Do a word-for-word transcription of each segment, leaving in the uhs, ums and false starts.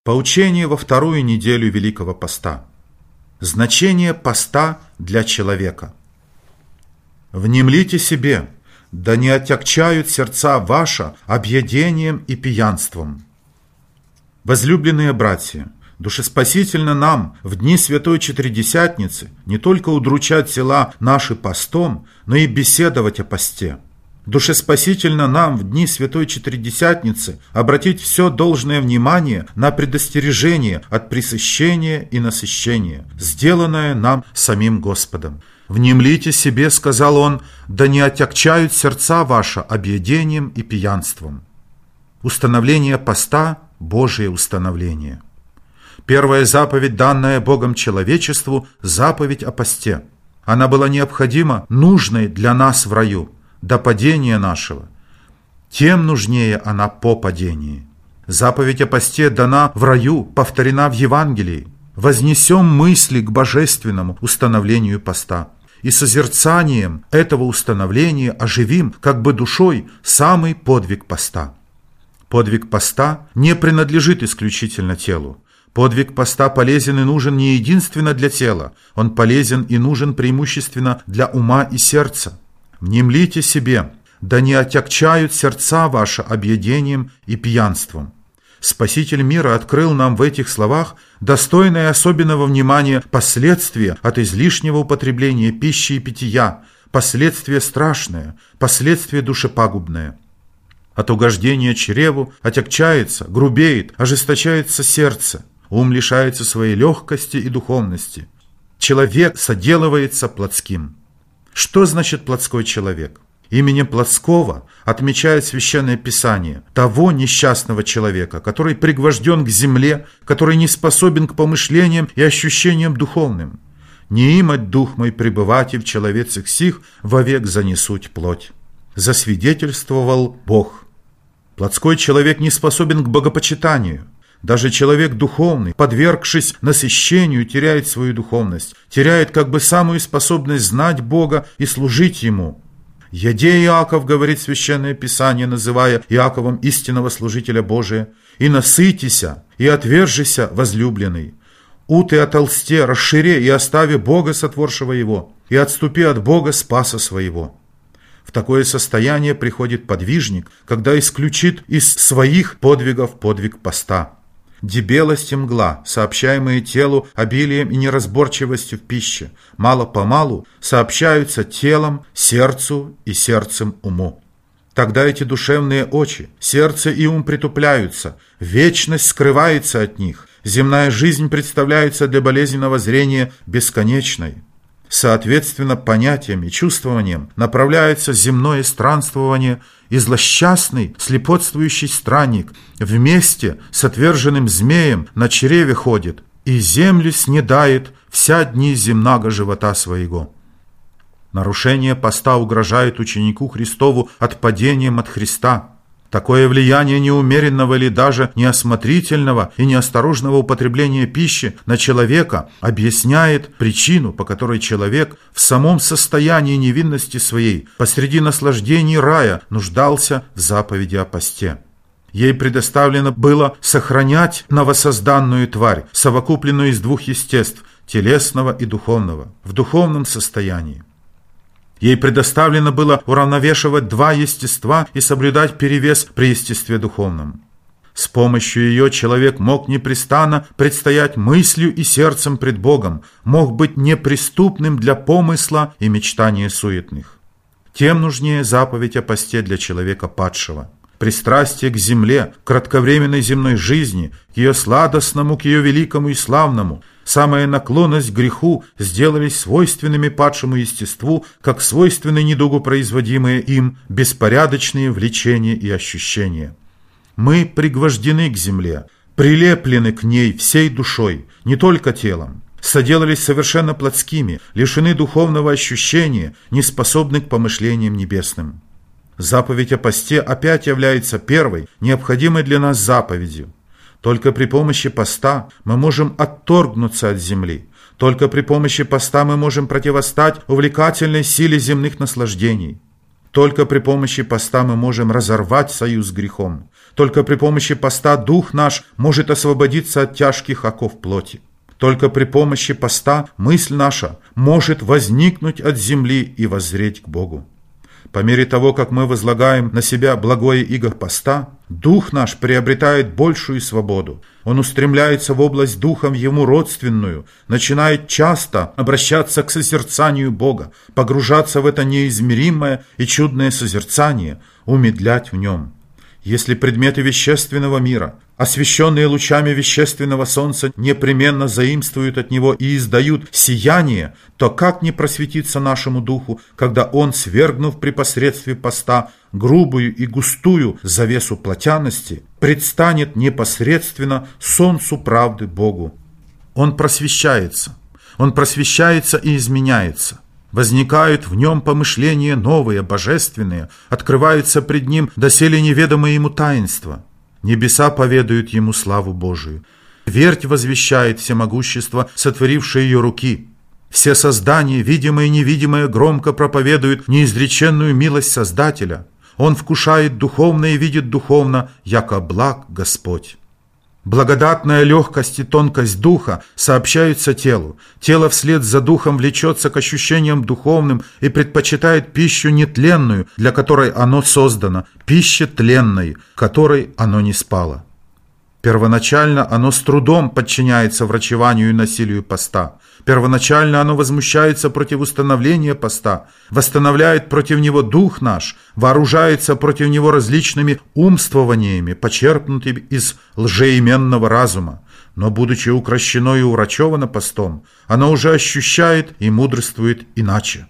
Поучение во вторую неделю Великого Поста. Значение поста для человека. «Внемлите себе, да не отягчают сердца ваши объедением и пьянством». Возлюбленные братья, душеспасительно нам в дни Святой Четыредесятницы не только удручать тела наши постом, но и беседовать о посте. Душеспасительно нам в дни Святой Четыредесятницы обратить все должное внимание на предостережение от пресыщения и насыщения, сделанное нам самим Господом. «Внемлите себе, — сказал он, — да не отягчают сердца ваши объедением и пьянством». Установление поста – Божие установление. Первая заповедь, данная Богом человечеству, – заповедь о посте. Она была необходима, нужной для нас в раю, до падения нашего. Тем нужнее она по падении. Заповедь о посте дана в раю, повторена в Евангелии. Вознесем мысли к божественному установлению поста. И созерцанием этого установления оживим, как бы душой, самый подвиг поста. Подвиг поста не принадлежит исключительно телу. Подвиг поста полезен и нужен не единственно для тела, он полезен и нужен преимущественно для ума и сердца. «Внемлите себе, да не отягчают сердца ваши объедением и пьянством». Спаситель мира открыл нам в этих словах достойное особенного внимания последствия от излишнего употребления пищи и питья, последствия страшное, последствия душепагубное. От угождения чреву отягчается, грубеет, ожесточается сердце, ум лишается своей легкости и духовности. Человек соделывается плотским. Что значит плотской человек? Именем плотского отмечает Священное Писание того несчастного человека, который пригвожден к земле, который не способен к помышлениям и ощущениям духовным. «Не имать дух мой пребывать и в человецах сих, вовек занесуть плоть», засвидетельствовал Бог. Плотской человек не способен к богопочитанию. Даже человек духовный, подвергшись насыщению, теряет свою духовность, теряет как бы самую способность знать Бога и служить Ему. «Яде, Иаков, — говорит Священное Писание, называя Иаковом истинного служителя Божия, — и насытися, и отвержися, возлюбленный. У ты отолсте, расшире и остави Бога, сотворшего его, и отступи от Бога, спаса своего». В такое состояние приходит подвижник, когда исключит из своих подвигов подвиг поста. Дебелость и мгла, сообщаемые телу обилием и неразборчивостью в пище, мало-помалу сообщаются телом, сердцу и сердцем уму. Тогда эти душевные очи, сердце и ум притупляются, вечность скрывается от них, земная жизнь представляется для болезненного зрения бесконечной. Соответственно, понятиям и чувствованиям направляется земное странствование, и злосчастный, слепотствующий странник вместе с отверженным змеем на чреве ходит, и землю снедает вся дни земного живота своего. Нарушение поста угрожает ученику Христову отпадением от Христа. Такое влияние неумеренного или даже неосмотрительного и неосторожного употребления пищи на человека объясняет причину, по которой человек в самом состоянии невинности своей, посреди наслаждений рая, нуждался в заповеди о посте. Ей предоставлено было сохранять новосозданную тварь, совокупленную из двух естеств, телесного и духовного, в духовном состоянии. Ей предоставлено было уравновешивать два естества и соблюдать перевес при естестве духовном. С помощью ее человек мог непрестанно предстоять мыслью и сердцем пред Богом, мог быть неприступным для помысла и мечтания суетных. Тем нужнее заповедь о посте для человека падшего. Пристрастие к земле, к кратковременной земной жизни, к ее сладостному, к ее великому и славному, самая наклонность к греху сделались свойственными падшему естеству, как свойственны недугу производимые им беспорядочные влечения и ощущения. Мы пригвождены к земле, прилеплены к ней всей душой, не только телом, соделались совершенно плотскими, лишены духовного ощущения, не способны к помышлениям небесным. Заповедь о посте опять является первой, необходимой для нас заповедью. Только при помощи поста мы можем отторгнуться от земли. Только при помощи поста мы можем противостать увлекательной силе земных наслаждений. Только при помощи поста мы можем разорвать союз с грехом. Только при помощи поста дух наш может освободиться от тяжких оков плоти. Только при помощи поста мысль наша может возникнуть от земли и воззреть к Богу. По мере того, как мы возлагаем на себя благое иго поста, дух наш приобретает большую свободу. Он устремляется в область духом ему родственную, начинает часто обращаться к созерцанию Бога, погружаться в это неизмеримое и чудное созерцание, умедлять в нем. Если предметы вещественного мира, освещенные лучами вещественного солнца, непременно заимствуют от него и издают сияние, то как не просветиться нашему духу, когда он, свергнув при посредстве поста грубую и густую завесу плотяности, предстанет непосредственно солнцу правды Богу? Он просвещается, он просвещается и изменяется. Возникают в нем помышления новые, божественные, открываются пред ним доселе неведомые ему таинства. Небеса поведают ему славу Божию. Твердь возвещает всемогущество, сотворившее ее руки. Все создания, видимое и невидимое, громко проповедуют неизреченную милость Создателя. Он вкушает духовно и видит духовно, яко благ Господь. Благодатная легкость и тонкость духа сообщаются телу. Тело вслед за духом влечется к ощущениям духовным и предпочитает пищу нетленную, для которой оно создано, пище тленной, которой оно не спало. Первоначально оно с трудом подчиняется врачеванию и насилию поста. Первоначально оно возмущается против установления поста, восстановляет против него дух наш, вооружается против него различными умствованиями, почерпнутыми из лжеименного разума. Но, будучи укращено и урачевано постом, оно уже ощущает и мудрствует иначе.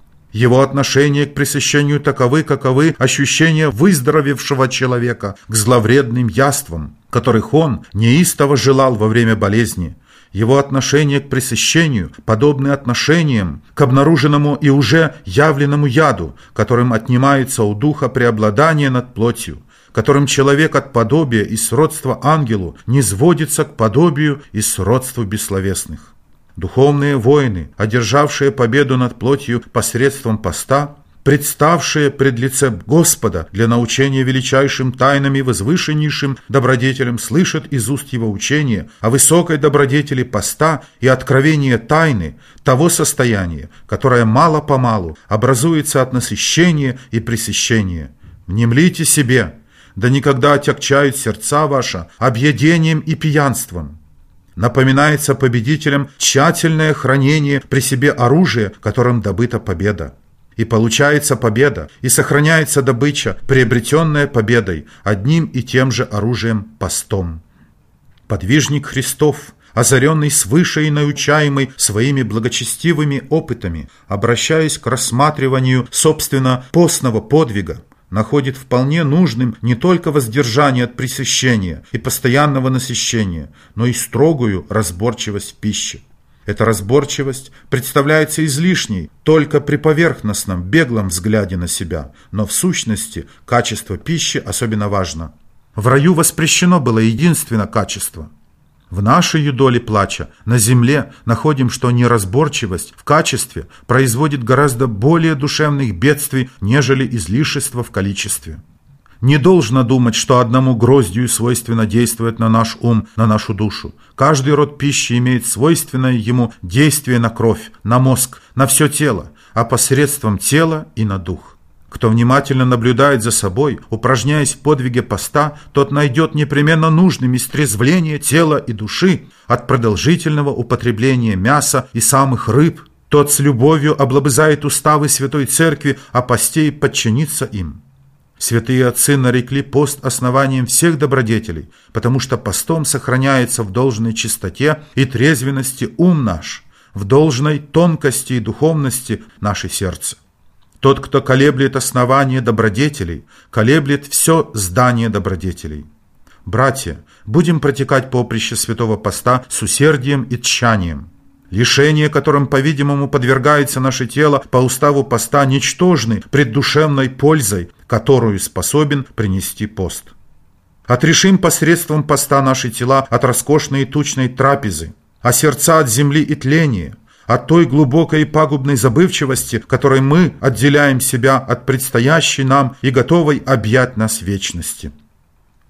Его отношение к пресыщению таковы, каковы ощущения выздоровевшего человека к зловредным яствам, которых он неистово желал во время болезни. Его отношение к пресыщению подобны отношениям к обнаруженному и уже явленному яду, которым отнимается у духа преобладание над плотью, которым человек от подобия и сродства ангелу низводится к подобию и сродству бессловесных. Духовные воины, одержавшие победу над плотью посредством поста, представшие пред лицем Господа для научения величайшим тайнам и возвышеннейшим добродетелям, слышат из уст его учения о высокой добродетели поста и откровении тайны того состояния, которое мало-помалу образуется от насыщения и пресыщения. Внемлите себе, да никогда отягчают сердца ваши объедением и пьянством. Напоминается победителям тщательное хранение при себе оружия, которым добыта победа. И получается победа, и сохраняется добыча, приобретенная победой, одним и тем же оружием постом. Подвижник Христов, озаренный свыше и научаемый своими благочестивыми опытами, обращаясь к рассматриванию собственно постного подвига, находит вполне нужным не только воздержание от пресыщения и постоянного насыщения, но и строгую разборчивость в пище. Эта разборчивость представляется излишней только при поверхностном, беглом взгляде на себя, но в сущности качество пищи особенно важно. В раю воспрещено было единственно качество. В нашей юдоле плача на земле находим, что неразборчивость в качестве производит гораздо более душевных бедствий, нежели излишество в количестве. Не должно думать, что одному гроздью свойственно действовать на наш ум, на нашу душу. Каждый род пищи имеет свойственное ему действие на кровь, на мозг, на все тело, а посредством тела и на дух. Кто внимательно наблюдает за собой, упражняясь в подвиге поста, тот найдет непременно нужным истрезвление тела и души от продолжительного употребления мяса и самых рыб. Тот с любовью облобызает уставы Святой Церкви о посте и подчинится им. Святые отцы нарекли пост основанием всех добродетелей, потому что постом сохраняется в должной чистоте и трезвенности ум наш, в должной тонкости и духовности наше сердце. Тот, кто колеблет основание добродетелей, колеблет все здание добродетелей. Братья, будем протекать поприще святого поста с усердием и тщанием. Лишения, которым, по-видимому, подвергается наше тело по уставу поста, ничтожны пред душевной пользой, которую способен принести пост. Отрешим посредством поста наши тела от роскошной и тучной трапезы, а сердца от земли и тления, от той глубокой и пагубной забывчивости, которой мы отделяем себя от предстоящей нам и готовой объять нас вечности.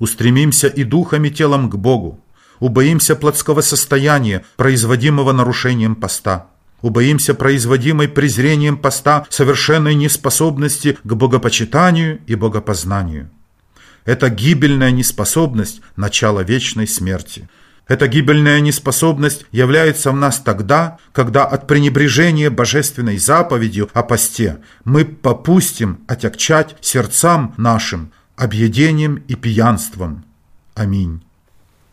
Устремимся и духом, и телом к Богу. Убоимся плотского состояния, производимого нарушением поста. Убоимся производимой презрением поста совершенной неспособности к богопочитанию и богопознанию. Это гибельная неспособность – начало вечной смерти. Эта гибельная неспособность является в нас тогда, когда от пренебрежения божественной заповедью о посте мы попустим отягчать сердцам нашим объедением и пьянством. Аминь.